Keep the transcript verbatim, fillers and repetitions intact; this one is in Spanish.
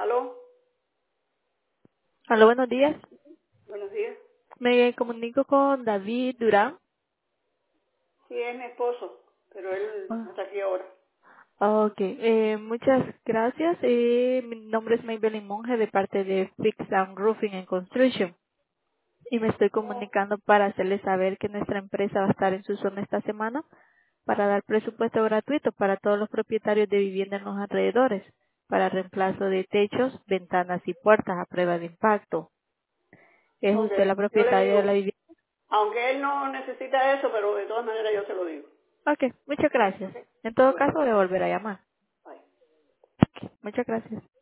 Aló, Hola, buenos días. buenos días. Me comunico con David Durán. Sí, es mi esposo, pero él no Ah, está aquí ahora. ok, eh, muchas gracias. Eh, mi nombre es Maybelline Monge de parte de Fix and Roofing and Construction. Y me estoy comunicando para hacerles saber que nuestra empresa va a estar en su zona esta semana para dar presupuesto gratuito para todos los propietarios de vivienda en los alrededores para reemplazo de techos, ventanas y puertas a prueba de impacto. ¿Es Ok, usted la yo le propietaria de la digo, vivienda? aunque él no necesita eso, pero de todas maneras yo se lo digo. Ok, muchas gracias. En todo Bueno, caso, voy a volver a llamar. bye. Muchas gracias.